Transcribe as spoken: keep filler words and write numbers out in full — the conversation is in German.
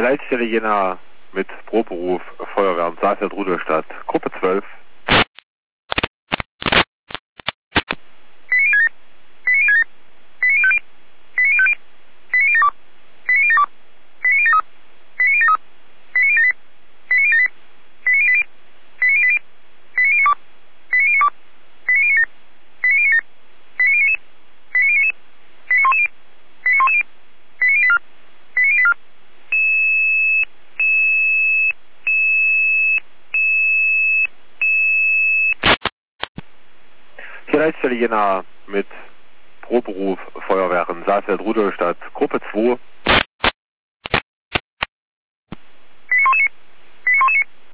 Hier Leitstelle Jena mit Proberuf Feuerwehren Saalfeld Rudolstadt, Gruppe zwölf. Hier Leitstelle Jena mit Proberuf Feuerwehren Saalfeld Rudolstadt, Gruppe zwei.